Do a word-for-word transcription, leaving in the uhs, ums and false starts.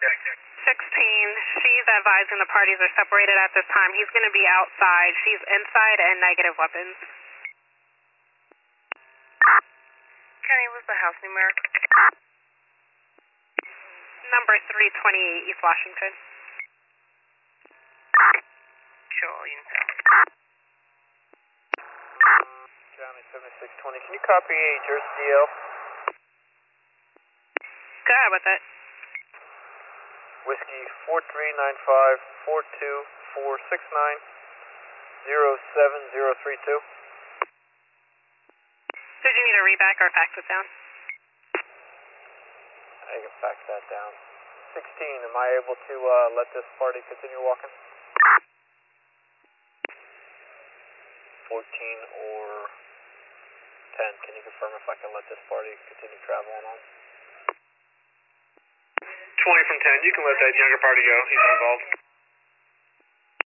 sixteen, she's advising the parties are separated at this time. He's going to be outside. She's inside and negative weapons. Kenny, what's the house numeric? Number three twenty-eight, East Washington. Show all units. Johnny seventy-six twenty, can you copy Jersey D L? Go ahead with it. Whiskey four three nine five four two four six nine zero seven zero three two. Did you need a reback or fax it down? I can fax that down. sixteen, am I able to uh, let this party continue walking? fourteen or ten, can you confirm if I can let this party continue traveling on? twenty from ten, you can let that younger party go, he's not involved.